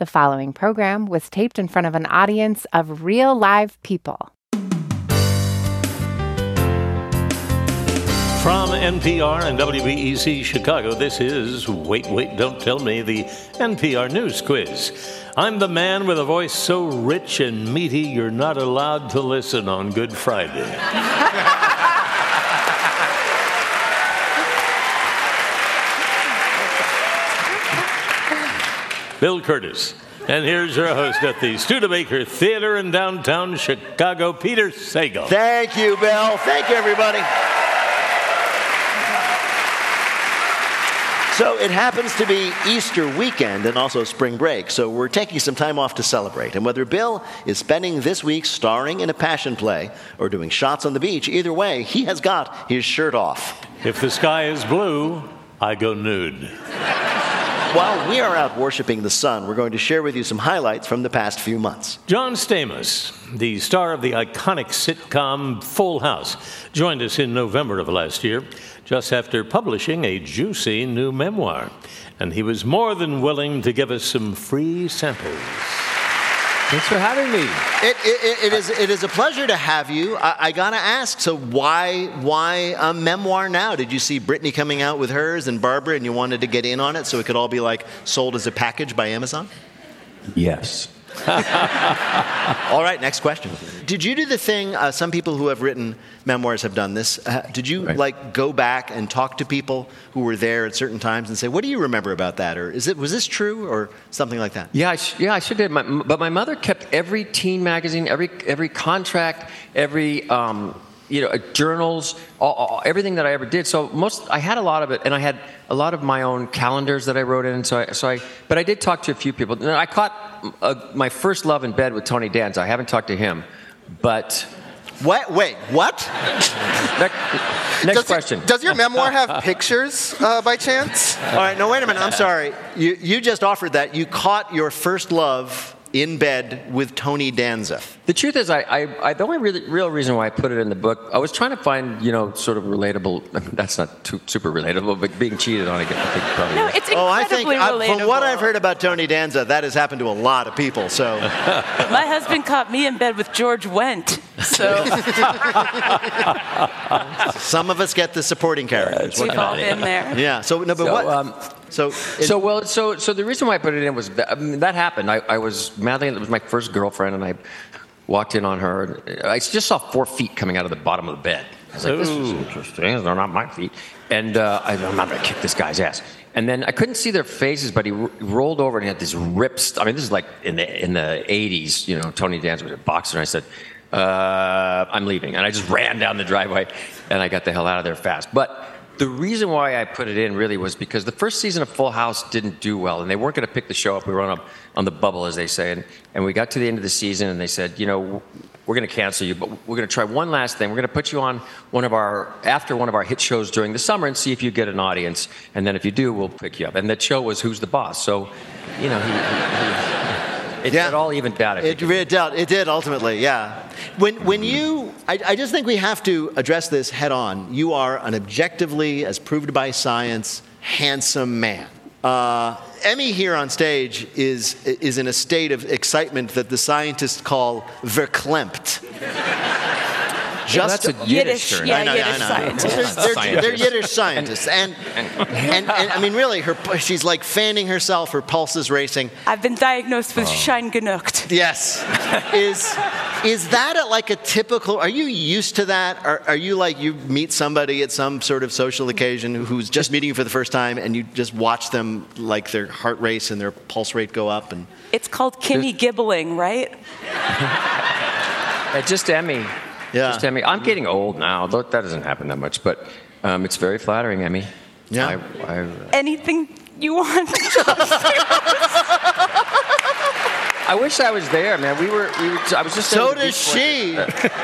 The following program was taped in front of an audience of real live people. From NPR and WBEZ Chicago, this is Wait, Don't Tell Me, the NPR News Quiz. I'm the man with a voice so rich and meaty you're not allowed to listen on Good Friday. Bill Curtis. And here's your host at the Studebaker Theater in downtown Chicago, Peter Sagal. Thank you, Bill. Thank you, everybody. So it happens to be Easter weekend and also spring break, so we're taking some time off to celebrate. And whether Bill is spending this week starring in a passion play or doing shots on the beach, either way, he has got his shirt off. If the sky is blue, I go nude. While we are out worshiping the sun, we're going to share with you some highlights from the past few months. John Stamos, the star of the iconic sitcom Full House, joined us in November of last year, just after publishing a juicy new memoir. And he was more than willing to give us some free samples. Thanks for having me. It is a pleasure to have you. I gotta ask, so why a memoir now? Did you see Brittany coming out with hers and Barbara and you wanted to get in on it so it could all be like sold as a package by Amazon? Yes. All right, next question. Did you do the thing, some people who have written memoirs have done this, did you go back and talk to people who were there at certain times and say, what do you remember about that? Or was this true or something like that? Yeah, I sure did. But my mother kept every teen magazine, every contract, every journals, everything that I ever did. So I had a lot of it, and I had a lot of my own calendars that I wrote in. But I did talk to a few people. And I caught my first love in bed with Tony Danza. I haven't talked to him, but. What? Wait, what? Next question. Does your memoir have pictures by chance? All right, no, wait a minute. I'm sorry. You just offered that. You caught your first love in bed with Tony Danza. The truth is, the only real reason why I put it in the book, I was trying to find, sort of relatable. That's not super relatable, but being cheated on, I think probably. No, it's incredibly relatable. From what I've heard about Tony Danza, that has happened to a lot of people. So, my husband caught me in bed with George Wendt. So, some of us get the supporting characters. We've all been there. Yeah. So no, but what? So the reason why I put it in was that happened. I was madly. It was my first girlfriend, and I walked in on her. I just saw 4 feet coming out of the bottom of the bed. I was like, this is interesting. They're not my feet. And I'm not going to kick this guy's ass. And then I couldn't see their faces, but he rolled over and he had this ripped. I mean, this is like in the 80s. Tony Danza was a boxer, and I said, I'm leaving. And I just ran down the driveway, and I got the hell out of there fast. But the reason why I put it in really was because the first season of Full House didn't do well, and they weren't going to pick the show up. We were on the bubble, as they say. And we got to the end of the season, and they said, we're going to cancel you, but we're going to try one last thing. We're going to put you on after one of our hit shows during the summer and see if you get an audience. And then if you do, we'll pick you up. And that show was Who's the Boss? So, it all evened out. It did ultimately, yeah. When you, I just think we have to address this head on. You are an objectively, as proved by science, handsome man. Emmy here on stage is in a state of excitement that the scientists call verklempt. That's a Yiddish term. Yeah, Yiddish scientists. They're Yiddish scientists, and I mean, really, she's like fanning herself. Her pulse is racing. I've been diagnosed with Scheingenucht. Yes, is that like a typical? Are you used to that? Are you like you meet somebody at some sort of social occasion who's just meeting you for the first time, and you just watch them like their heart race and their pulse rate go up? And it's called Kimmy gibbling, right? Just Emmy. Yeah. Just Emmy. I'm getting old now. That doesn't happen that much, but it's very flattering, Emmy. Yeah. Anything you want. I wish I was there, man. I was just there. So does she.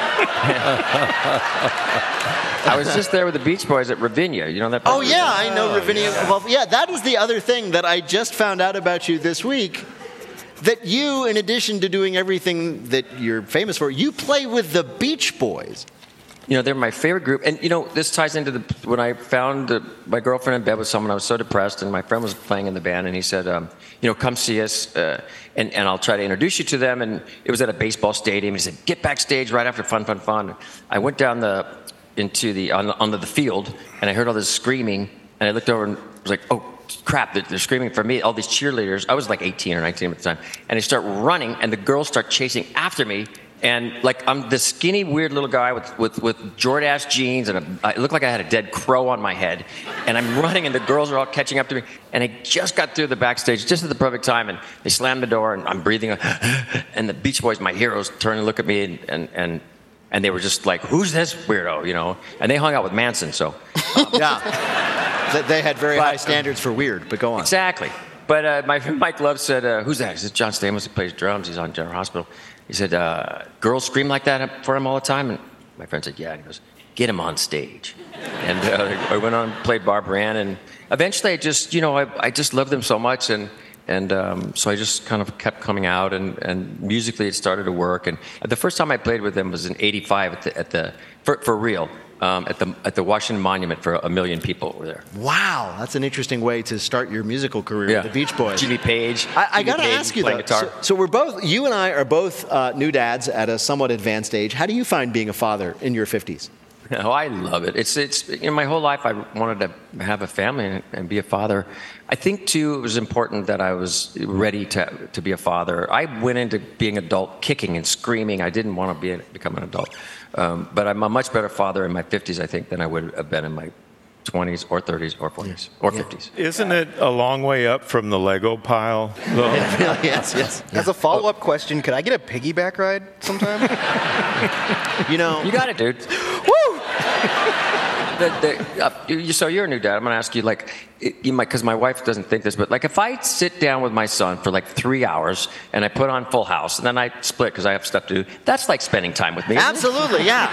I was just there with the Beach Boys at Ravinia. You know that? Oh yeah, I know Ravinia. Yeah. Well, yeah, that is the other thing that I just found out about you this week. That you, in addition to doing everything that you're famous for, you play with the Beach Boys. they're my favorite group. And, this ties into when I found my girlfriend in bed with someone. I was so depressed, and my friend was playing in the band, and he said, come see us, and I'll try to introduce you to them. And it was at a baseball stadium. He said, get backstage right after Fun. I went down onto the field, and I heard all this screaming, and I looked over and was like, oh, crap, they're screaming for me. All these cheerleaders. I was like 18 or 19 at the time. And they start running, and the girls start chasing after me. And I'm this skinny, weird little guy with Jordache jeans, and I look like I had a dead crow on my head. And I'm running, and the girls are all catching up to me. And I just got through the backstage just at the perfect time, and they slammed the door, and I'm breathing. And the Beach Boys, my heroes, turn and look at me, and they were just like, "Who's this weirdo?" And they hung out with Manson, so. Yeah, they had very high standards for weird. But go on. Exactly. But my friend Mike Love said, "Who's that?" He said, "John Stamos. He plays drums. He's on General Hospital." He said, girls scream like that for him all the time? And my friend said, yeah. And he goes, get him on stage. And I went on and played Barbara Ann. And eventually I just, I just loved them so much. And so I just kind of kept coming out. And musically it started to work. And the first time I played with them was in '85 for real. At the Washington Monument for 1 million people were there. Wow, that's an interesting way to start your musical career with the Beach Boys. Jimmy Page. I got to ask you though. So you and I are both new dads at a somewhat advanced age. How do you find being a father in your 50s? Oh, I love it. It's my whole life I wanted to have a family and be a father. I think too it was important that I was ready to be a father. I went into being adult kicking and screaming. I didn't want to become an adult. But I'm a much better father in my 50s, I think, than I would have been in my 20s or 30s or 40s or 50s. Isn't it a long way up from the Lego pile, though? Yes. As a follow-up question, could I get a piggyback ride sometime? You got it, dude. Woo! So you're a new dad. I'm going to ask you, because my wife doesn't think this, but if I sit down with my son for 3 hours and I put on Full House and then I split because I have stuff to do, that's like spending time with me. Absolutely, yeah.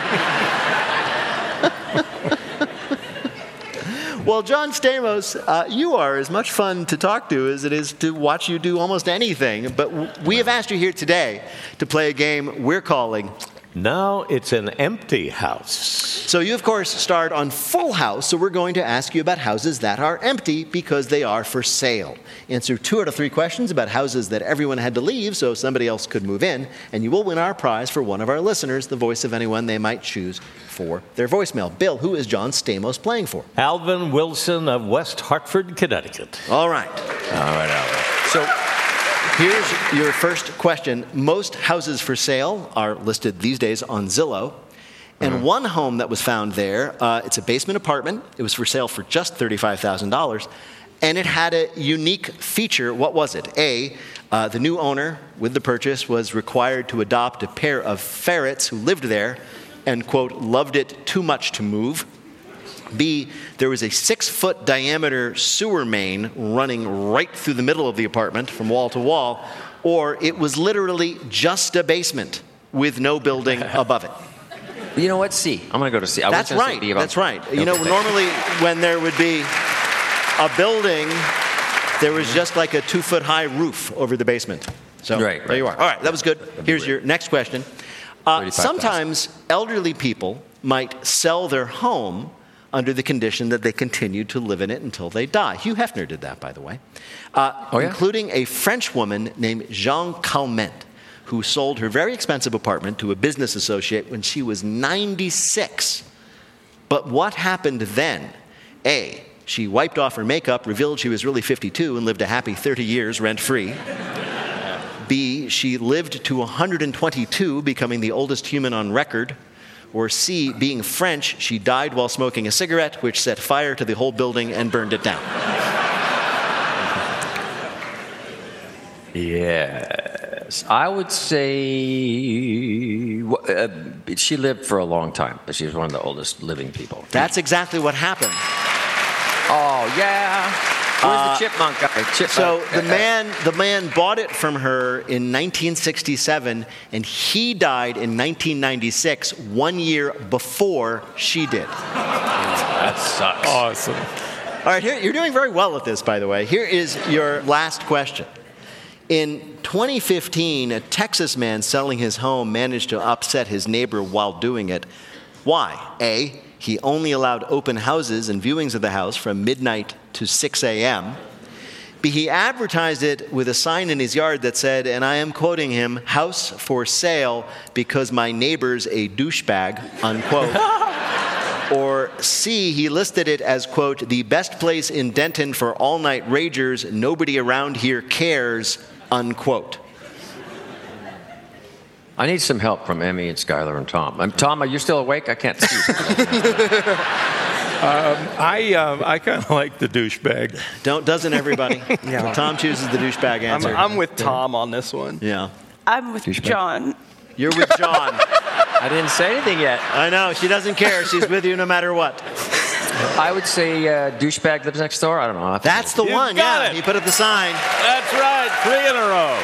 Well, John Stamos, you are as much fun to talk to as it is to watch you do almost anything. But we have asked you here today to play a game we're calling Now It's an Empty House. So you, of course, starred on Full House, so we're going to ask you about houses that are empty because they are for sale. Answer 2 out of 3 questions about houses that everyone had to leave so somebody else could move in, and you will win our prize for one of our listeners, the voice of anyone they might choose for their voicemail. Bill, who is John Stamos playing for? Alvin Wilson of West Hartford, Connecticut. All right, Alvin. So here's your first question. Most houses for sale are listed these days on Zillow. And one home that was found there, it's a basement apartment. It was for sale for just $35,000. And it had a unique feature. What was it? A, the new owner with the purchase was required to adopt a pair of ferrets who lived there and, quote, loved it too much to move. B, there was a 6-foot diameter sewer main running right through the middle of the apartment from wall to wall. Or it was literally just a basement with no building above it. You know what? C. I'm going to go to C. That's right. That's right. Normally when there would be a building, there was just like a 2-foot-high roof over the basement. So there you are. All right, that was good. Here's your next question. Sometimes elderly people might sell their home under the condition that they continue to live in it until they die. Hugh Hefner did that, by the way, including a French woman named Jean Calment, who sold her very expensive apartment to a business associate when she was 96. But what happened then? A, she wiped off her makeup, revealed she was really 52, and lived a happy 30 years rent-free. B, she lived to 122, becoming the oldest human on record. Or C, being French, she died while smoking a cigarette, which set fire to the whole building and burned it down. Yes. I would say she lived for a long time, but she was one of the oldest living people. That's exactly what happened. Oh, yeah. Where's the chipmunk guy? So the man bought it from her in 1967, and he died in 1996, 1 year before she did. That sucks. Awesome. All right, you're doing very well at this, by the way. Here is your last question. In 2015, a Texas man selling his home managed to upset his neighbor while doing it. Why? A, he only allowed open houses and viewings of the house from midnight to 6 a.m. B, he advertised it with a sign in his yard that said, and I am quoting him, "House for sale because my neighbor's a douchebag," unquote. Or C, he listed it as, quote, "the best place in Denton for all-night ragers. Nobody around here cares," unquote. I need some help from Emmy and Skylar and Tom. Tom, are you still awake? I can't see you. I kind of like the douchebag. Doesn't everybody? Yeah. Tom chooses the douchebag answer. I'm with Tom on this one. Yeah. I'm with John. You're with John. I didn't say anything yet. I know. She doesn't care. She's with you no matter what. I would say douchebag lives next door. I don't know. That's the one. got Yeah. it. He put up the sign. That's right, 3 in a row.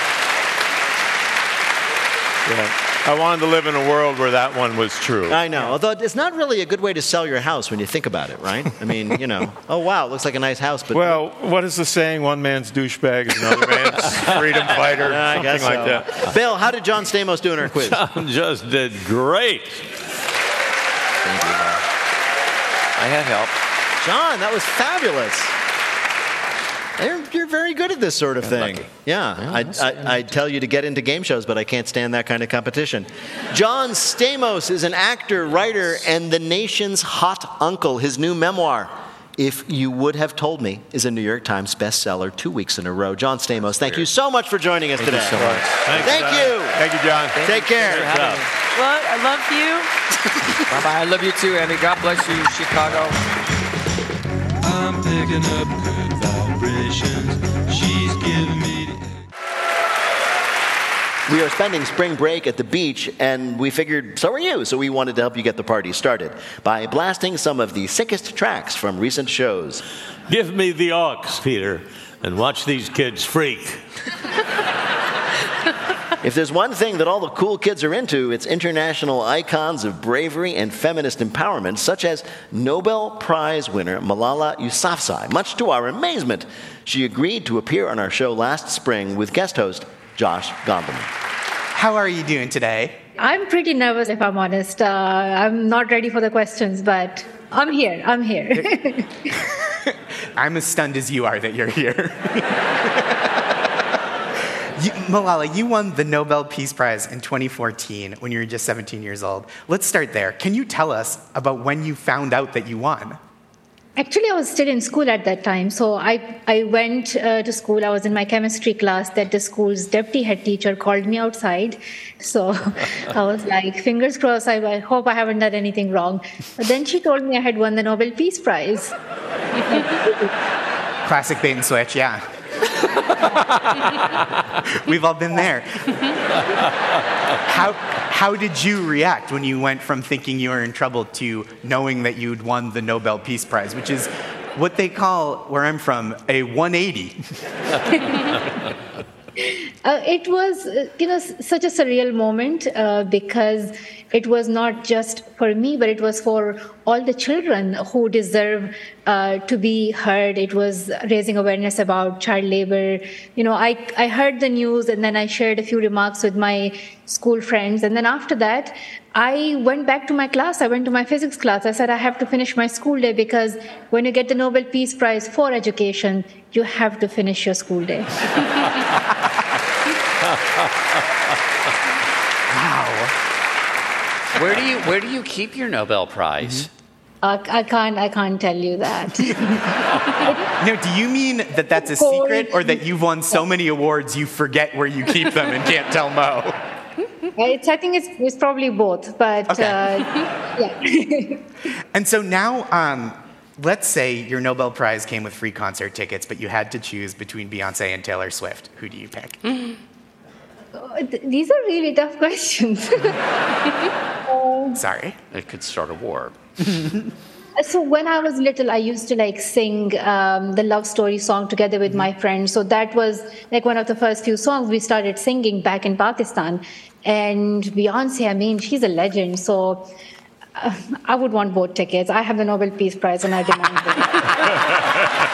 Yeah. I wanted to live in a world where that one was true. I know. Although it's not really a good way to sell your house when you think about it, right? I mean, oh, wow, it looks like a nice house. But Well, what is the saying? One man's douchebag is another man's freedom fighter. I Something guess like so. that. Bill, how did John Stamos do in our quiz? John just did great. Thank you. I had help. John, that was fabulous. You're very good at this sort of thing. lucky. Yeah, I tell you to get into game shows, but I can't stand that kind of competition. John Stamos is an actor, writer, and the nation's hot uncle. His new memoir, If You Would Have Told Me, is a New York Times bestseller 2 weeks in a row. John Stamos, thank you so much for joining us today. Thank you so much. Thank you. Thank you, John. Take care. Well, I love you. Bye-bye. I love you too, Emmy. God bless you, Chicago. I'm picking up good vibrations. She's giving me the... We are spending spring break at the beach, and we figured so are you, so we wanted to help you get the party started by blasting some of the sickest tracks from recent shows. Give me the aux, Peter, and watch these kids freak. If there's one thing that all the cool kids are into, it's international icons of bravery and feminist empowerment, such as Nobel Prize winner Malala Yousafzai. Much to our amazement, she agreed to appear on our show last spring with guest host Josh Gondelman. How are you doing today? I'm pretty nervous, if I'm honest. I'm not ready for the questions, but I'm here. I'm as stunned as you are that you're here. Malala, you won the Nobel Peace Prize in 2014 when you were just 17 years old. Let's start there. Can you tell us about when you found out that you won? Actually, I was still in school at that time. So I went to school. I was in my chemistry class that the school's deputy head teacher called me outside. So I was like, fingers crossed, I hope I haven't done anything wrong. But then she told me I had won the Nobel Peace Prize. Classic bait and switch, yeah. We've all been there. How did you react when you went from thinking you were in trouble to knowing that you'd won the Nobel Peace Prize, which is what they call, where I'm from, a 180? It was, such a surreal moment because it was not just for me, but it was for all the children who deserve to be heard. It was raising awareness about child labor. I heard the news and then I shared a few remarks with my school friends. And then after that, I went back to my class. I went to my physics class. I said, I have to finish my school day because when you get the Nobel Peace Prize for education, you have to finish your school day. Wow. Where do you keep your Nobel Prize? I can't tell you that. No, do you mean that that's a secret, or that you've won so many awards you forget where you keep them and can't tell Mo? I think it's probably both, but okay. Yeah. And so now, let's say your Nobel Prize came with free concert tickets, but you had to choose between Beyonce and Taylor Swift. Who do you pick? These are really tough questions. Sorry. It could start a war. So when I was little, I used to sing the Love Story song together with my friends. So that was one of the first few songs we started singing back in Pakistan. And Beyonce, she's a legend. So I would want both tickets. I have the Nobel Peace Prize and I demand it.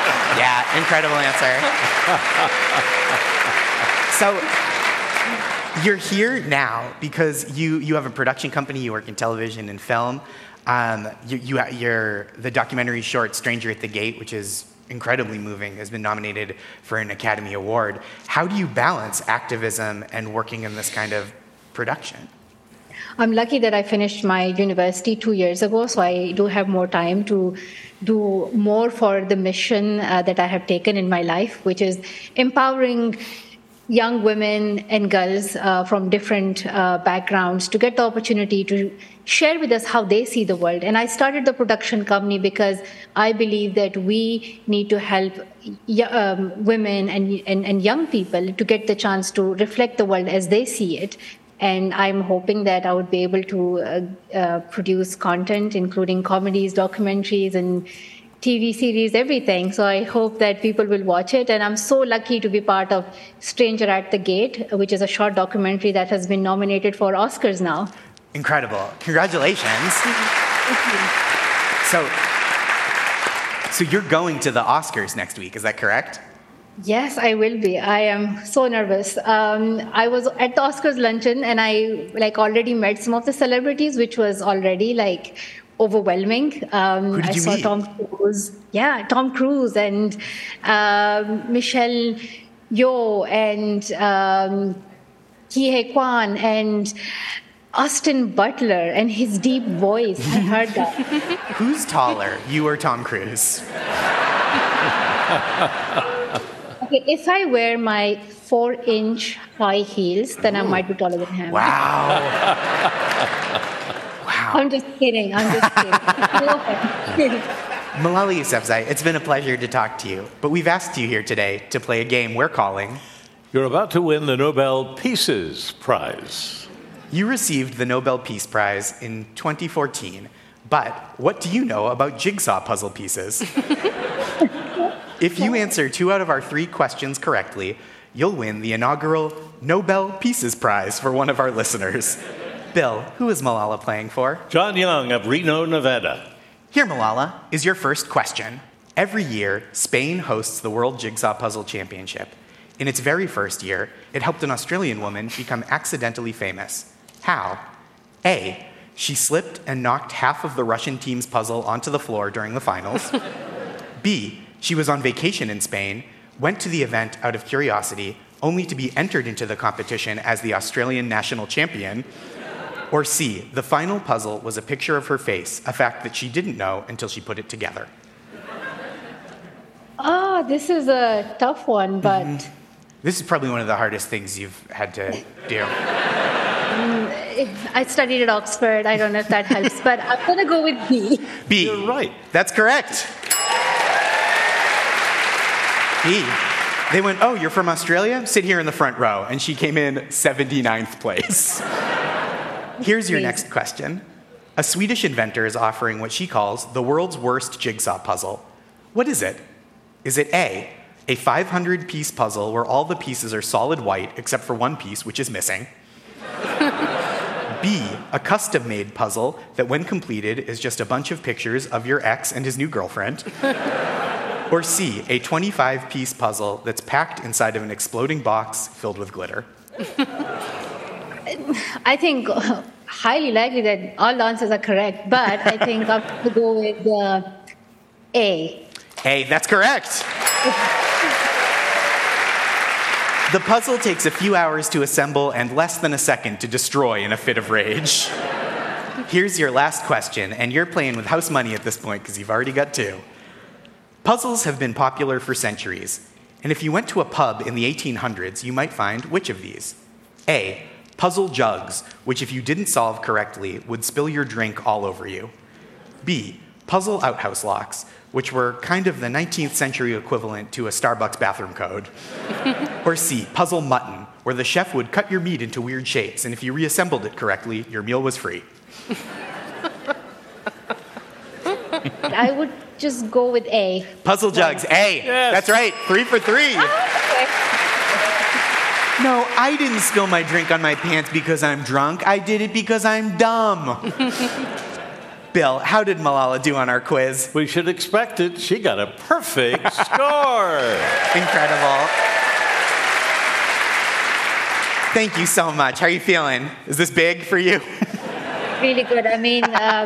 Yeah, incredible answer. So You're here now because you have a production company, you work in television and film. You're the documentary short Stranger at the Gate, which is incredibly moving, has been nominated for an Academy Award. How do you balance activism and working in this kind of production? I'm lucky that I finished my university 2 years ago, so I do have more time to do more for the mission that I have taken in my life, which is empowering young women and girls from different backgrounds to get the opportunity to share with us how they see the world. And I started the production company because I believe that we need to help women and young people to get the chance to reflect the world as they see it. And I'm hoping that I would be able to produce content, including comedies, documentaries, and TV series, everything. So I hope that people will watch it. And I'm so lucky to be part of Stranger at the Gate, which is a short documentary that has been nominated for Oscars now. Incredible. Congratulations. Thank you. So you're going to the Oscars next week, is that correct? Yes, I will be. I am so nervous. I was at the Oscars luncheon and I already met some of the celebrities, which was already overwhelming. Who did you meet? Tom Cruise. Yeah, Tom Cruise and Michelle Yeoh and Ke Huy Quan and Austin Butler and his deep voice. I heard that. Who's taller, you or Tom Cruise? Okay, if I wear my 4-inch high heels, then I might be taller than him. Wow. I'm just kidding. Malala Yousafzai, it's been a pleasure to talk to you, but we've asked you here today to play a game we're calling... You're about to win the Nobel Peace Prize. You received the Nobel Peace Prize in 2014, but what do you know about jigsaw puzzle pieces? If you answer 2 out of our 3 questions correctly, you'll win the inaugural Nobel Peace Prize for one of our listeners. Bill, who is Malala playing for? John Young of Reno, Nevada. Here, Malala, is your first question. Every year, Spain hosts the World Jigsaw Puzzle Championship. In its very first year, it helped an Australian woman become accidentally famous. How? A, she slipped and knocked half of the Russian team's puzzle onto the floor during the finals. B, she was on vacation in Spain, went to the event out of curiosity, only to be entered into the competition as the Australian national champion. Or C, the final puzzle was a picture of her face, a fact that she didn't know until she put it together. This is a tough one, but... This is probably one of the hardest things you've had to do. I studied at Oxford. I don't know if that helps, but I'm going to go with B. B. You're right. That's correct. B. They went, oh, you're from Australia? Sit here in the front row. And she came in 79th place. Here's your next question. A Swedish inventor is offering what she calls the world's worst jigsaw puzzle. What is it? Is it A, a 500-piece puzzle where all the pieces are solid white except for one piece, which is missing? B, a custom-made puzzle that when completed is just a bunch of pictures of your ex and his new girlfriend? Or C, a 25-piece puzzle that's packed inside of an exploding box filled with glitter? I think highly likely that all the answers are correct, but I think I'm going to go with A. A, that's correct. The puzzle takes a few hours to assemble and less than a second to destroy in a fit of rage. Here's your last question, and you're playing with house money at this point because you've already got 2. Puzzles have been popular for centuries, and if you went to a pub in the 1800s, you might find which of these? A, puzzle jugs, which if you didn't solve correctly would spill your drink all over you. B, puzzle outhouse locks, which were kind of the 19th century equivalent to a Starbucks bathroom code. Or C, puzzle mutton, where the chef would cut your meat into weird shapes, and if you reassembled it correctly, your meal was free. I would just go with A. Puzzle jugs, A. Yes. That's right, 3 for 3. Okay. No, I didn't spill my drink on my pants because I'm drunk. I did it because I'm dumb. Bill, how did Malala do on our quiz? We should expect it. She got a perfect score. Incredible. Thank you so much. How are you feeling? Is this big for you? Really good. I mean,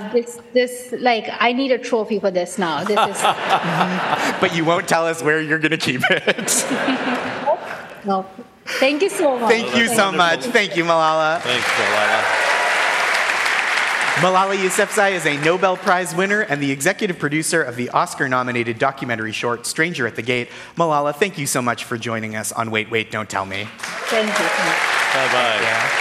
I need a trophy for this now. This is. But you won't tell us where you're going to keep it. No. Thank you so much. Thank you so much. Thank you, Malala. Thanks, Malala. Malala Yousafzai is a Nobel Prize winner and the executive producer of the Oscar-nominated documentary short Stranger at the Gate. Malala, thank you so much for joining us on Wait, Wait, Don't Tell Me. Thank you. Bye-bye.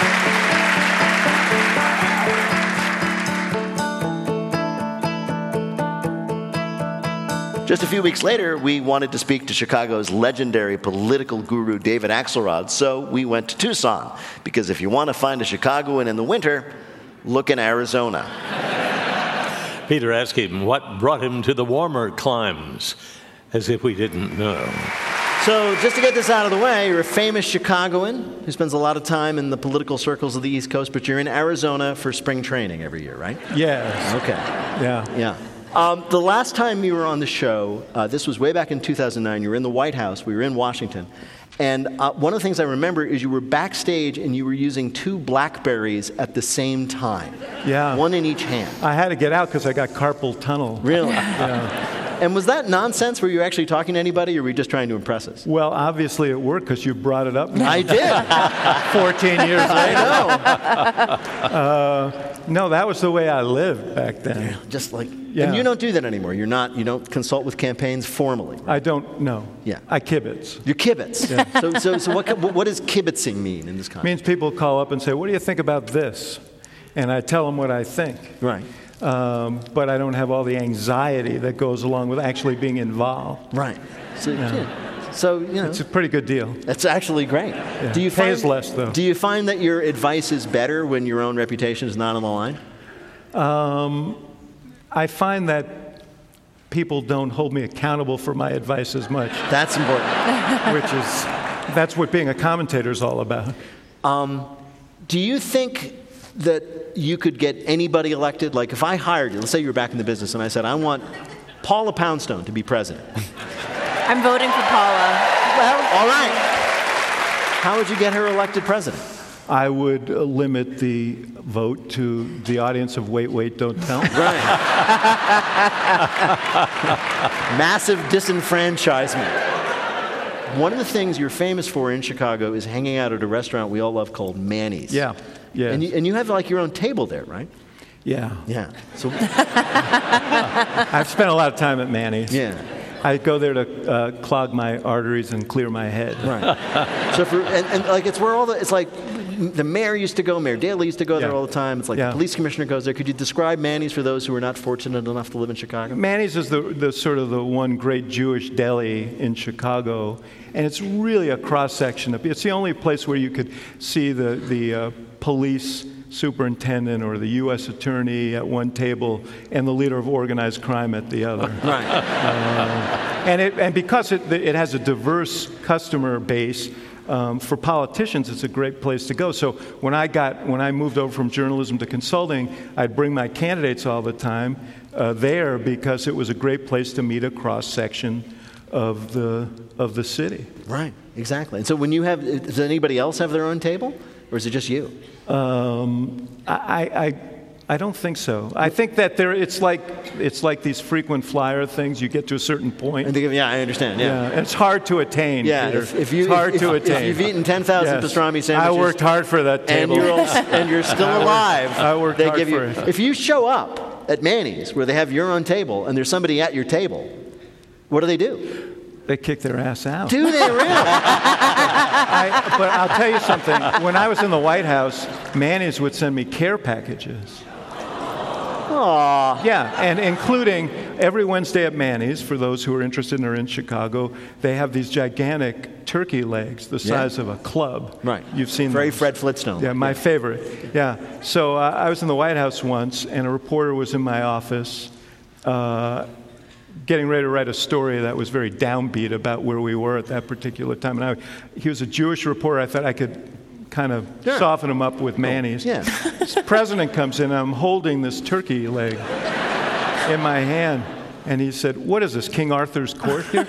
Just a few weeks later, we wanted to speak to Chicago's legendary political guru, David Axelrod, so we went to Tucson, because if you want to find a Chicagoan in the winter, look in Arizona. Peter asked him what brought him to the warmer climes, as if we didn't know. So just to get this out of the way, you're a famous Chicagoan who spends a lot of time in the political circles of the East Coast, but you're in Arizona for spring training every year, right? Yes. Okay. Yeah. The last time you were on the show, this was way back in 2009, you were in the White House, we were in Washington, and one of the things I remember is you were backstage and you were using 2 BlackBerries at the same time. Yeah. One in each hand. I had to get out because I got carpal tunnel. Really? Yeah. And was that nonsense? Were you actually talking to anybody, or were you just trying to impress us? Well, obviously it worked because you brought it up now. I did. 14 years later. I know. No, that was the way I lived back then. Yeah, just like, and you don't do that anymore. You don't consult with campaigns formally. I don't know. Yeah. I kibitz. You kibitz. Yeah. So what does kibitzing mean in this context? It means people call up and say, what do you think about this? And I tell them what I think. Right. But I don't have all the anxiety that goes along with actually being involved. Right. So, it's a pretty good deal. That's actually great. Yeah. Pays less, though. Do you find that your advice is better when your own reputation is not on the line? I find that people don't hold me accountable for my advice as much. That's important. That's what being a commentator is all about. Do you think that you could get anybody elected? Like if I hired you, let's say you were back in the business and I said, I want Paula Poundstone to be president. I'm voting for Paula. Well, all right. How would you get her elected president? I would limit the vote to the audience of Wait, Wait, Don't Tell. Right. Massive disenfranchisement. One of the things you're famous for in Chicago is hanging out at a restaurant we all love called Manny's. Yeah. And you have like your own table there, right? Yeah. Yeah. So I've spent a lot of time at Manny's. Yeah. I go there to clog my arteries and clear my head. Right. So like it's where it's like the mayor used to go, Mayor Daley used to go there all the time. It's like the police commissioner goes there. Could you describe Manny's for those who are not fortunate enough to live in Chicago? Manny's is the sort of the one great Jewish deli in Chicago, and it's really a cross section. It's the only place where you could see the police superintendent or the U.S. attorney at one table and the leader of organized crime at the other. Right. And because it has a diverse customer base, for politicians, it's a great place to go. So when I moved over from journalism to consulting, I'd bring my candidates all the time there because it was a great place to meet a cross section of the city. Right. Exactly. And so does anybody else have their own table, or is it just you? I don't think so. I think that it's like these frequent flyer things. You get to a certain point. Yeah, I understand. Yeah. It's hard to attain. Yeah, Peter. if you've eaten 10,000 pastrami sandwiches, I worked hard for that table, and you're still alive. I worked hard for it. If you show up at Manny's where they have your own table and there's somebody at your table, what do? They kick their ass out. Do they really? But I'll tell you something. When I was in the White House, Manny's would send me care packages. Aww. Yeah, and including every Wednesday at Manny's, for those who are interested and are in Chicago, they have these gigantic turkey legs the size of a club. Right. You've seen Very those. Fred Flintstone. Yeah, my favorite. Yeah. So I was in the White House once, and a reporter was in my office getting ready to write a story that was very downbeat about where we were at that particular time. And he was a Jewish reporter. I thought I could kind of soften him up with Manny's. Yeah. This president comes in, and I'm holding this turkey leg in my hand. And he said, what is this, King Arthur's court here?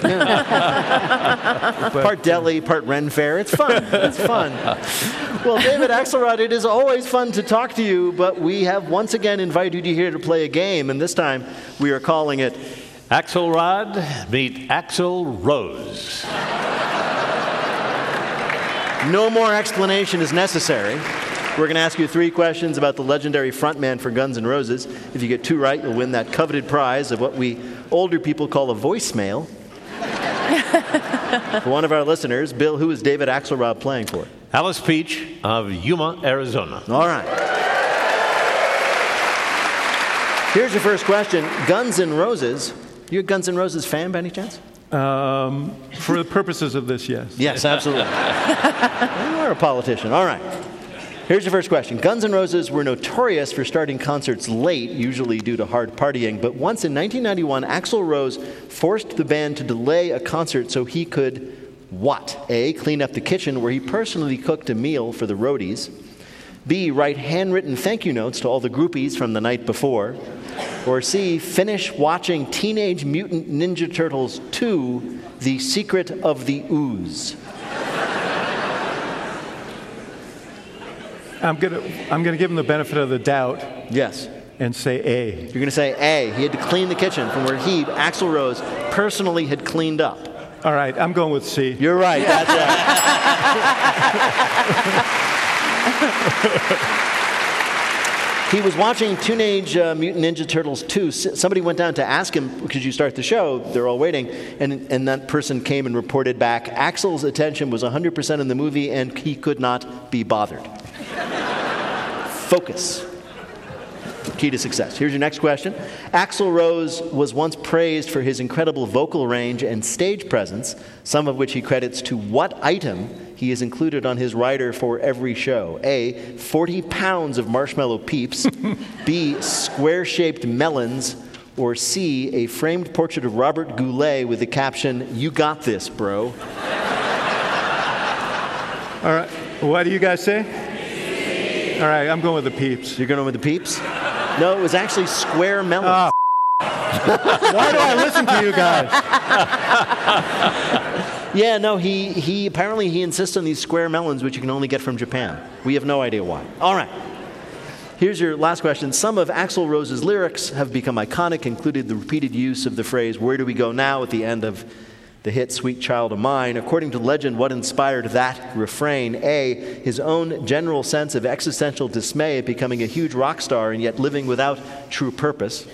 Part deli, part Ren Fair. It's fun. It's fun. Well, David Axelrod, it is always fun to talk to you, but we have once again invited you here to play a game, and this time we are calling it Axelrod meet Axl Rose. No more explanation is necessary. We're going to ask you 3 questions about the legendary frontman for Guns N' Roses. If you get 2 right, you'll win that coveted prize of what we older people call a voicemail. For one of our listeners, Bill, who is David Axelrod playing for? Alice Peach of Yuma, Arizona. All right. Here's your first question. Guns N' Roses. You a Guns N' Roses fan by any chance? For the purposes of this, yes. Yes, absolutely. You are a politician. All right. Here's your first question. Guns N' Roses were notorious for starting concerts late, usually due to hard partying, but once in 1991, Axl Rose forced the band to delay a concert so he could, what? A, clean up the kitchen where he personally cooked a meal for the roadies. B, write handwritten thank you notes to all the groupies from the night before. Or C, finish watching Teenage Mutant Ninja Turtles 2, The Secret of the Ooze. I'm gonna give him the benefit of the doubt. Yes. And say A. You're going to say A. He had to clean the kitchen from where he, Axl Rose, personally had cleaned up. All right, I'm going with C. You're right. That's right. He was watching Teenage Mutant Ninja Turtles 2. Somebody went down to ask him, because you start the show, they're all waiting, and that person came and reported back, Axl's attention was 100% in the movie, and he could not be bothered. Focus. Key to success. Here's your next question. Axl Rose was once praised for his incredible vocal range and stage presence, some of which he credits to what item he has included on his rider for every show? A, 40 pounds of marshmallow peeps, B, square-shaped melons, or C, a framed portrait of Robert Goulet with the caption, "You got this, bro." All right, what do you guys say? All right, I'm going with the peeps. You're going with the peeps? No, it was actually square melons. Why do I listen to you guys? Yeah, no, he apparently he insists on these square melons, which you can only get from Japan. We have no idea why. All right. Here's your last question. Some of Axl Rose's lyrics have become iconic, including the repeated use of the phrase, "Where do we go now?" at the end of the hit "Sweet Child of Mine." According to legend, what inspired that refrain? A, his own general sense of existential dismay at becoming a huge rock star and yet living without true purpose.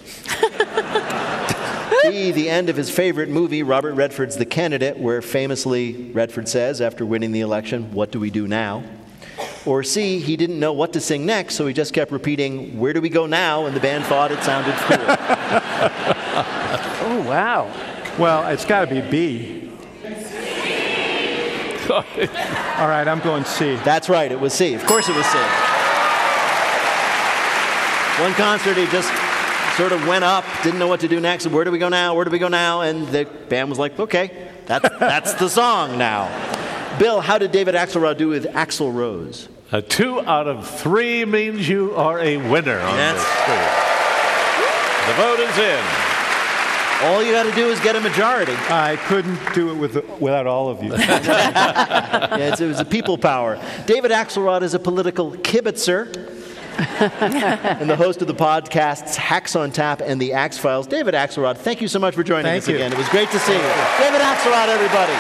B, the end of his favorite movie, Robert Redford's The Candidate, where famously Redford says, after winning the election, "What do we do now?" Or C, he didn't know what to sing next, so he just kept repeating, "Where do we go now?" and the band thought it sounded cool. Oh, wow. Well, it's got to be B. All right, I'm going C. That's right, it was C. Of course it was C. One concert, he just sort of went up, didn't know what to do next. Where do we go now? Where do we go now? And the band was like, okay, that's the song now. Bill, how did David Axelrod do with Axl Rose? 2 out of 3 means you are a winner on this score. The vote is in. All you got to do is get a majority. I couldn't do it without all of you. Yeah, it was a people power. David Axelrod is a political kibitzer and the host of the podcasts Hacks on Tap and the Axe Files. David Axelrod, thank you so much for joining us again. It was great to see you. David Axelrod, everybody.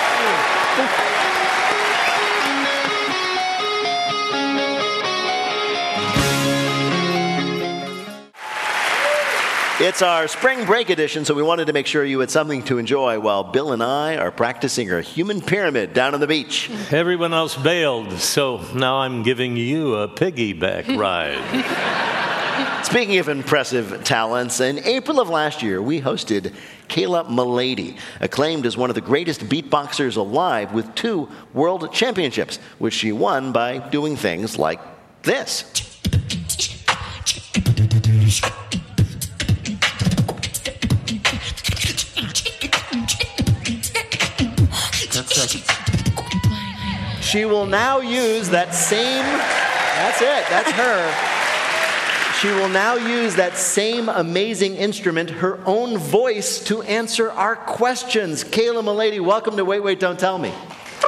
It's our spring break edition, so we wanted to make sure you had something to enjoy while Bill and I are practicing our human pyramid down on the beach. Everyone else bailed, so now I'm giving you a piggyback ride. Speaking of impressive talents, in April of last year, we hosted Kayla Milady, acclaimed as one of the greatest beatboxers alive with 2 world championships, which she won by doing things like this. She will now use that same, that's it, that's her. She will now use that same amazing instrument, her own voice, to answer our questions. Kayla Mulady, welcome to Wait, Wait, Don't Tell Me.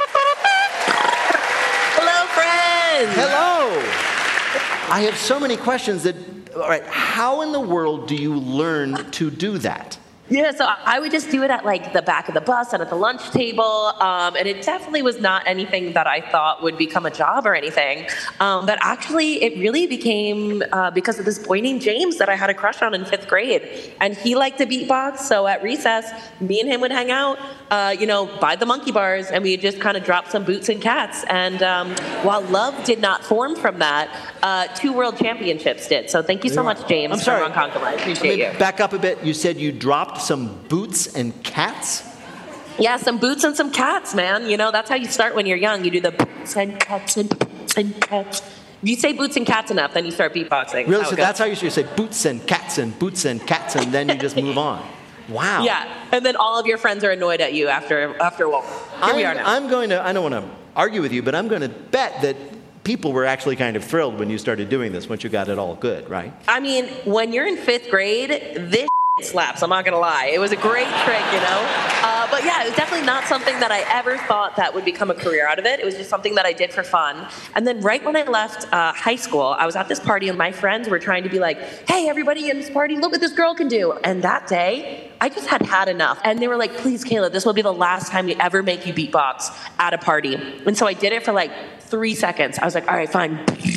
Hello, friends. Hello. I have so many questions that, all right, how in the world do you learn to do that? Yeah, so I would just do it at like the back of the bus and at the lunch table, and it definitely was not anything that I thought would become a job or anything. But actually, it really became because of this boy named James that I had a crush on in 5th grade, and he liked to beatbox. So at recess, me and him would hang out, by the monkey bars, and we'd just kind of drop some boots and cats. And while love did not form from that, 2 world championships did. So thank you so much, James. I'm sorry. From Ronkonkoma. I appreciate you. Back up a bit. You said you dropped some boots and cats? Yeah, some boots and some cats, man. That's how you start when you're young. You do the boots and cats and boots and cats. If you say boots and cats enough, then you start beatboxing. Really? So that's how you say boots and cats and boots and cats, and then you just move on. Wow. Yeah, and then all of your friends are annoyed at you after a while. Here we are now. I don't want to argue with you, but I'm going to bet that people were actually kind of thrilled when you started doing this, once you got it all good, right? I mean, when you're in 5th grade, this slaps, I'm not going to lie. It was a great trick, But yeah, it was definitely not something that I ever thought that would become a career out of it. It was just something that I did for fun. And then right when I left high school, I was at this party and my friends were trying to be like, hey, everybody in this party, look what this girl can do. And that day, I just had enough. And they were like, please, Kayla, this will be the last time we ever make you beatbox at a party. And so I did it for like 3 seconds. I was like, all right, fine.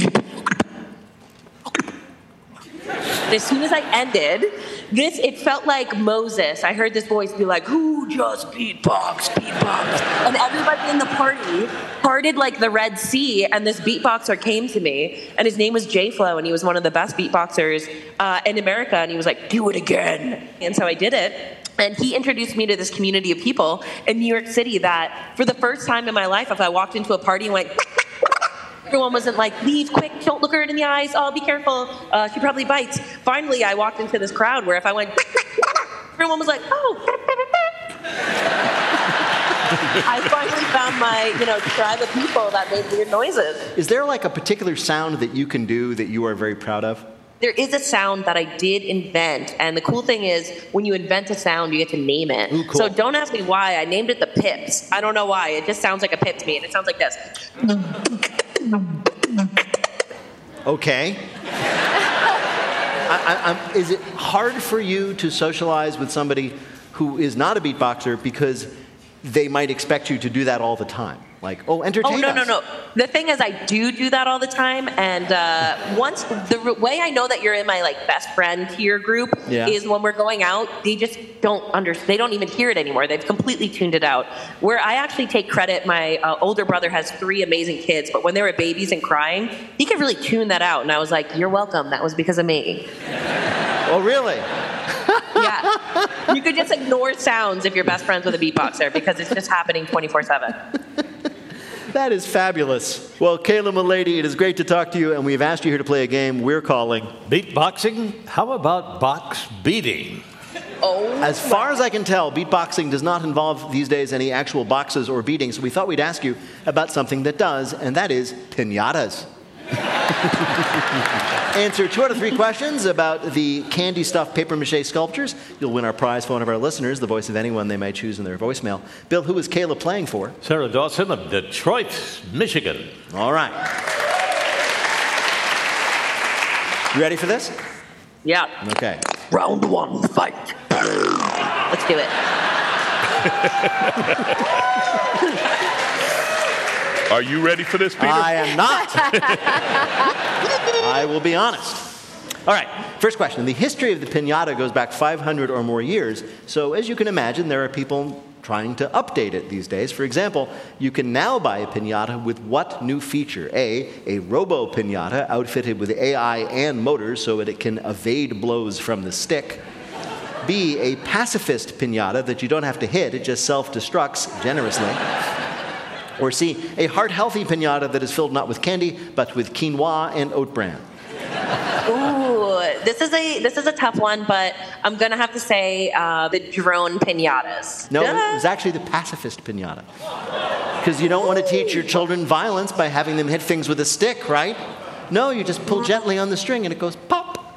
And as soon as I ended, it felt like Moses. I heard this voice be like, who just beatbox? And everybody in the party parted like the Red Sea, and this beatboxer came to me, and his name was J-Flow, and he was one of the best beatboxers in America, and he was like, do it again. And so I did it. And he introduced me to this community of people in New York City that, for the first time in my life, if I walked into a party and went, everyone wasn't like, leave quick, don't look her in the eyes, oh, be careful, she probably bites. Finally, I walked into this crowd where if I went, everyone was like, oh. I finally found my, tribe of people that made weird noises. Is there like a particular sound that you can do that you are very proud of? There is a sound that I did invent, and the cool thing is, when you invent a sound, you get to name it. Ooh, cool. So don't ask me why. I named it the Pips. I don't know why. It just sounds like a pip to me, and it sounds like this. Okay. Is it hard for you to socialize with somebody who is not a beatboxer because they might expect you to do that all the time? Like, entertain us. No. The thing is, I do that all the time, and once the way I know that you're in my best friend tier group is when we're going out. They just don't understand. They don't even hear it anymore. They've completely tuned it out. Where I actually take credit. My older brother has 3 amazing kids, but when they were babies and crying, he could really tune that out. And I was like, "You're welcome. That was because of me." Oh, really? Yeah. You could just ignore sounds if you're best friends with a beatboxer because it's just happening 24/7. That is fabulous. Well, Kayla Mulady, it is great to talk to you, and we've asked you here to play a game we're calling Beatboxing? How about box beating? As far as I can tell, beatboxing does not involve these days any actual boxes or beatings, so we thought we'd ask you about something that does, and that is piñatas. Answer 2 out of 3 questions about the candy stuffed papier-mâché sculptures. You'll win our prize for one of our listeners, the voice of anyone they may choose in their voicemail. Bill, who is Kayla playing for? Sarah Dawson of Detroit, Michigan. All right. You ready for this? Yeah. Okay. Round 1, fight. Let's do it. Are you ready for this, Peter? I am not. I will be honest. All right, first question. The history of the piñata goes back 500 or more years, so as you can imagine, there are people trying to update it these days. For example, you can now buy a piñata with what new feature? A robo piñata outfitted with AI and motors so that it can evade blows from the stick. B, a pacifist piñata that you don't have to hit, it just self-destructs generously. Or C, a heart-healthy piñata that is filled not with candy, but with quinoa and oat bran. Ooh, this is a tough one, but I'm gonna have to say the drone piñatas. No, it's actually the pacifist piñata. Because you don't want to teach your children violence by having them hit things with a stick, right? No, you just pull gently on the string and it goes pop.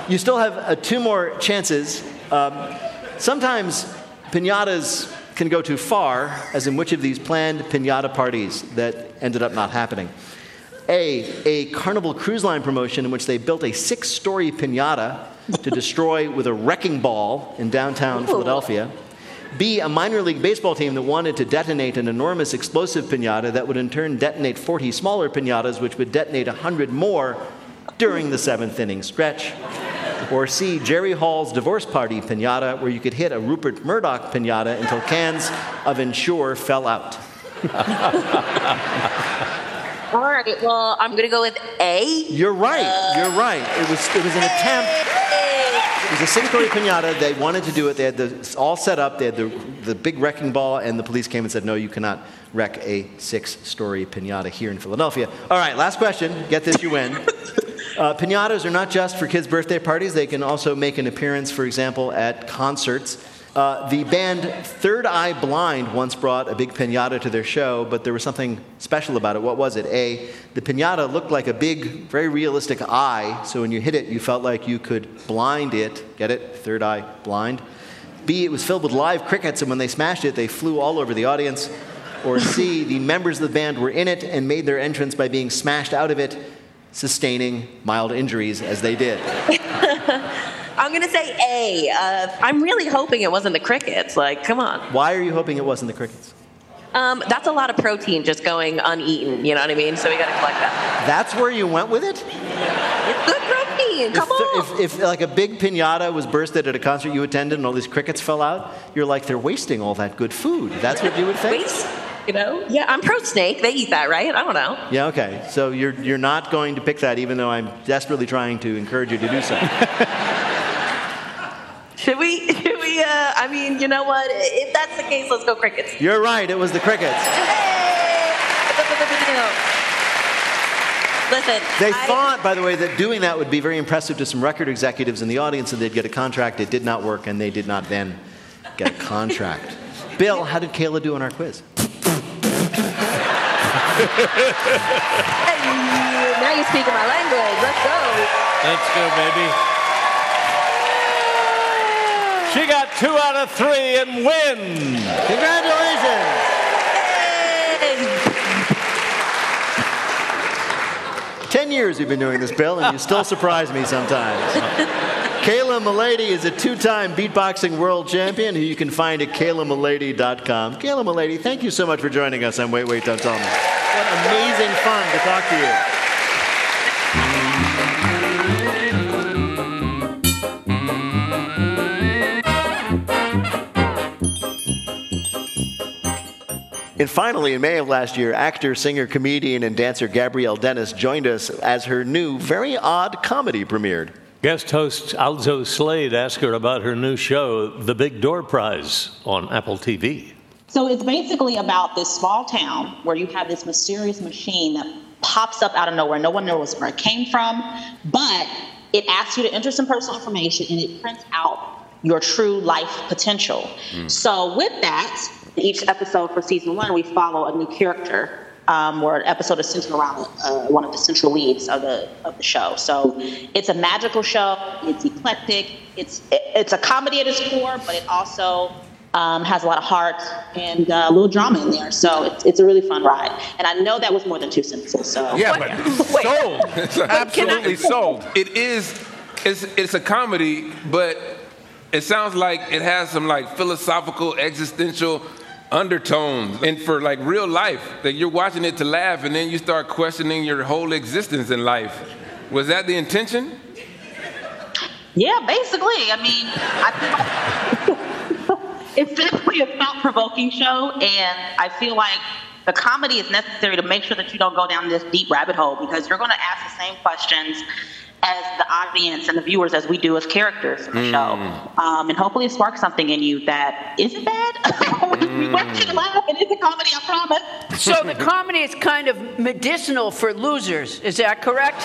You still have 2 more chances. Sometimes piñatas can go too far, as in which of these planned piñata parties that ended up not happening? A Carnival Cruise Line promotion in which they built a 6-story piñata to destroy with a wrecking ball in downtown Philadelphia. B, a minor league baseball team that wanted to detonate an enormous explosive piñata that would in turn detonate 40 smaller piñatas, which would detonate 100 more during the 7th inning stretch. Or C, Jerry Hall's divorce party piñata, where you could hit a Rupert Murdoch piñata until cans of Ensure fell out. All right, well, I'm going to go with A. You're right. You're right. It was an attempt. It was a 6-story piñata. They wanted to do it. They had all set up. They had the big wrecking ball, and the police came and said, no, you cannot wreck a 6-story piñata here in Philadelphia. All right, last question. Get this, you win. Piñatas are not just for kids' birthday parties. They can also make an appearance, for example, at concerts. The band Third Eye Blind once brought a big piñata to their show, but there was something special about it. What was it? A, the piñata looked like a big, very realistic eye, so when you hit it, you felt like you could blind it. Get it? Third Eye Blind. B, it was filled with live crickets, and when they smashed it, they flew all over the audience. Or C, the members of the band were in it and made their entrance by being smashed out of it, sustaining mild injuries as they did. I'm going to say A. I'm really hoping it wasn't the crickets. Like, come on. Why are you hoping it wasn't the crickets? That's a lot of protein just going uneaten, you know what I mean? So we got to collect that. That's where you went with it? It's good protein. Come on. If like a big piñata was bursted at a concert you attended and all these crickets fell out, you're like, they're wasting all that good food. That's what you would think? Waste? You know? Yeah, I'm pro-snake. They eat that, right? I don't know. Yeah, okay. So you're not going to pick that, even though I'm desperately trying to encourage you to do so. Should we, I mean, you know what? If that's the case, let's go crickets. You're right, it was the crickets. Listen. They thought, by the way, that doing that would be very impressive to some record executives in the audience and they'd get a contract. It did not work and they did not then get a contract. Bill, how did Kayla do on our quiz? Hey, now you're speaking my language. Let's go. Let's go, baby. She got 2 out of 3 and wins. Congratulations. Hey. 10 years you've been doing this, Bill, and you still surprise me sometimes. Kayla Mulady is a 2-time beatboxing world champion who you can find at KaylaMulady.com. Kayla Mulady, thank you so much for joining us on Wait, Wait, Don't Tell Me. What amazing fun to talk to you. And finally, in May of last year, actor, singer, comedian, and dancer Gabrielle Dennis joined us as her new, very odd comedy premiered. Guest host Alzo Slade asked her about her new show, The Big Door Prize, on Apple TV. So it's basically about this small town where you have this mysterious machine that pops up out of nowhere. No one knows where it came from, but it asks you to enter some personal information and it prints out your true life potential. So with that, each episode for season 1, we follow a new character, where an episode is centered around one of the central leads of the show. So it's a magical show. It's eclectic. It's a comedy at its core, but it also has a lot of heart and a little drama in there. So it's a really fun ride. And I know that was more than 2 sentences. So yeah, but sold. It's absolutely sold. It's a comedy, but it sounds like it has some like philosophical, existential undertones, and for like real life, that you're watching it to laugh and then you start questioning your whole existence in life. Was that the intention? Yeah, basically. I mean, it's definitely a thought-provoking show, and I feel like the comedy is necessary to make sure that you don't go down this deep rabbit hole, because you're going to ask the same questions as the audience and the viewers as we do as characters in the show. And hopefully it sparks something in you that isn't bad. We want you to laugh, and it's a comedy, I promise. So the comedy is kind of medicinal for losers. Is that correct?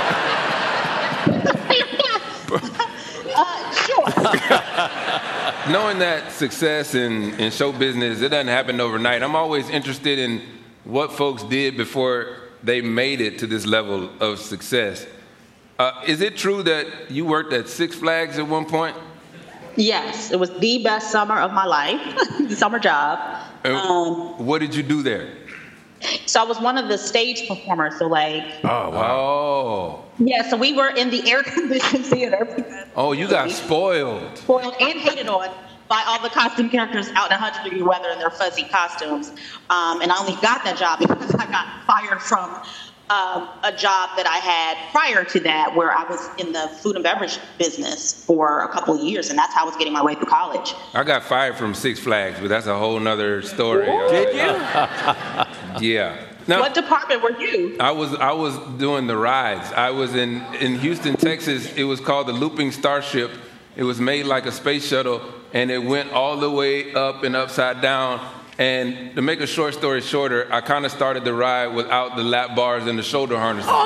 Sure. Knowing that success in show business, it doesn't happen overnight. I'm always interested in what folks did before they made it to this level of success. Is it true that you worked at Six Flags at one point? Yes, it was the best summer of my life, summer job. What did you do there? So I was one of the stage performers. So like, oh wow, yeah. So we were in the air-conditioned theater. Oh, you got spoiled And hated on by all the costume characters out in 100-degree weather in their fuzzy costumes. And I only got that job because I got fired from a job that I had prior to that, where I was in the food and beverage business for a couple of years, and that's how I was getting my way through college. I got fired from Six Flags, but that's a whole nother story. Did you? Yeah. Now, what department were you? I was doing the rides. I was in Houston, Texas. It was called the Looping Starship. It was made like a space shuttle, and it went all the way up and upside down. And to make a short story shorter, I kind of started the ride without the lap bars and the shoulder harnesses. Oh,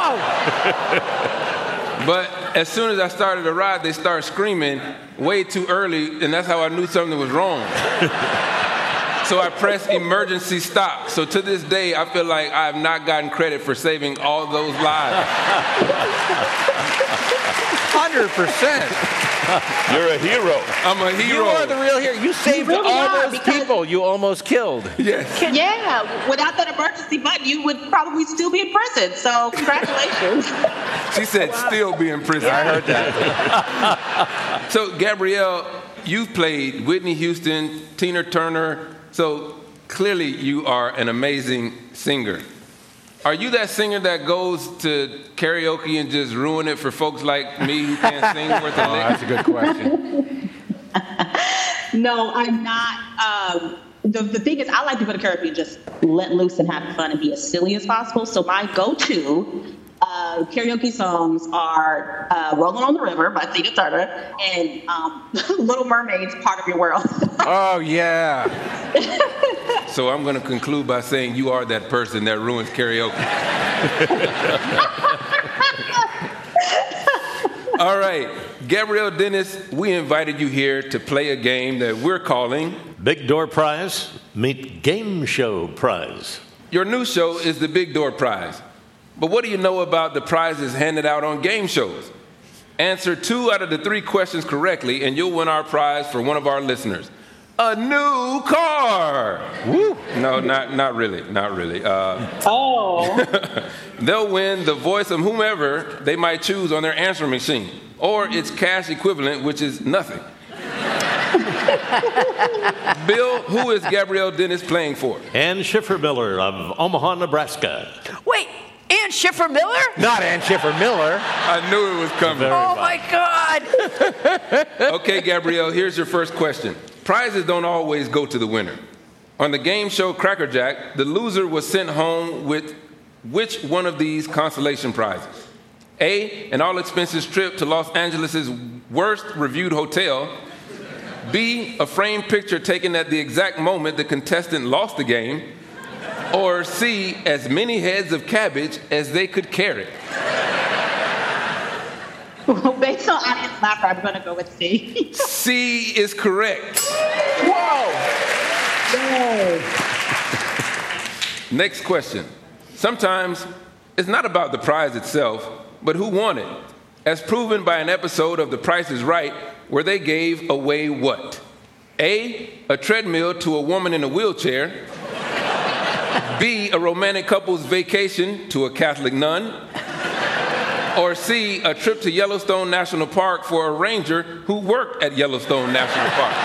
no! But as soon as I started the ride, they started screaming way too early, and that's how I knew something was wrong. So I pressed emergency stop. So to this day, I feel like I have not gotten credit for saving all those lives. 100%. You're a hero. I'm a hero. You are the real hero. You saved really all are, those people you almost killed. Yes. Yeah, without that emergency button, you would probably still be in prison. So congratulations. She said still be in prison. I heard that. So Gabrielle, you've played Whitney Houston, Tina Turner. So clearly you are an amazing singer. Are you that singer that goes to karaoke and just ruin it for folks like me who can't sing worth a lick? That's a good question. No, I'm not. The thing is, I like to go to karaoke and just let loose and have fun and be as silly as possible. So my go-to karaoke songs are Rolling on the River by Tina Turner and Little Mermaid's Part of Your World. Oh, yeah. So I'm going to conclude by saying you are that person that ruins karaoke. All right, Gabrielle Dennis, we invited you here to play a game that we're calling Big Door Prize meet Game Show Prize. Your new show is the Big Door Prize. But what do you know about the prizes handed out on game shows? Answer 2 out of the 3 questions correctly, and you'll win our prize for one of our listeners. A new car. Woo. No, not really. They'll win the voice of whomever they might choose on their answering machine, or its cash equivalent, which is nothing. Bill, who is Gabrielle Dennis playing for? Ann Schiffer Miller of Omaha, Nebraska. Wait, Ann Schiffer Miller? Not Ann Schiffer Miller. I knew it was coming. Oh, my God. Okay, Gabrielle, here's your first question. Prizes don't always go to the winner. On the game show Cracker Jack, the loser was sent home with which one of these consolation prizes? A, an all-expenses trip to Los Angeles' worst reviewed hotel. B, a framed picture taken at the exact moment the contestant lost the game. Or C, as many heads of cabbage as they could carry. Well, based on audience laughter, I'm going to go with C. C is correct. Whoa! Next question. Sometimes it's not about the prize itself, but who won it, as proven by an episode of The Price is Right where they gave away what? A treadmill to a woman in a wheelchair. B, a romantic couple's vacation to a Catholic nun. Or C, a trip to Yellowstone National Park for a ranger who worked at Yellowstone National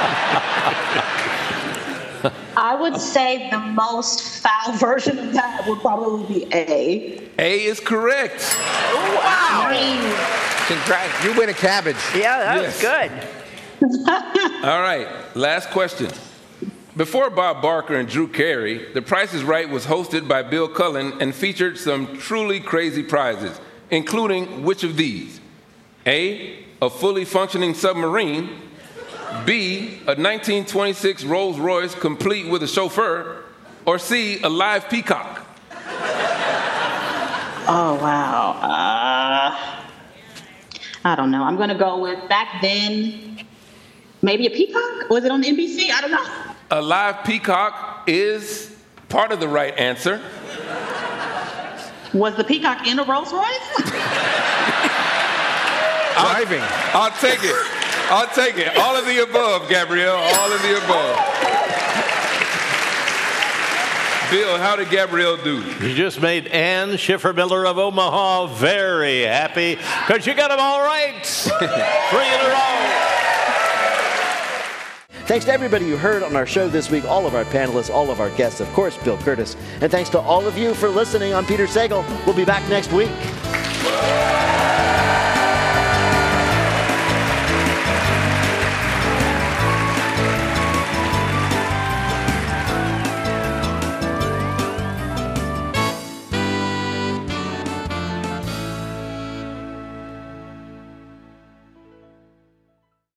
Park. I would say the most foul version of that would probably be A. A is correct. Wow. Congrats. You win a cabbage. Yeah, that was good. All right, last question. Before Bob Barker and Drew Carey, The Price is Right was hosted by Bill Cullen and featured some truly crazy prizes, including which of these? A fully functioning submarine. B, a 1926 Rolls Royce complete with a chauffeur. Or C, a live peacock. Oh, wow. I don't know. I'm going to go with back then, maybe a peacock? Was it on NBC? I don't know. A live peacock is part of the right answer. Was the peacock in a Rolls Royce? Driving. I'll take it. I'll take it. All of the above, Gabrielle. All of the above. Bill, how did Gabrielle do? You just made Ann Schiffer-Miller of Omaha very happy because you got them all right. 3 in a row. Thanks to everybody you heard on our show this week, all of our panelists, all of our guests, of course, Bill Curtis. And thanks to all of you for listening. I'm Peter Sagal. We'll be back next week.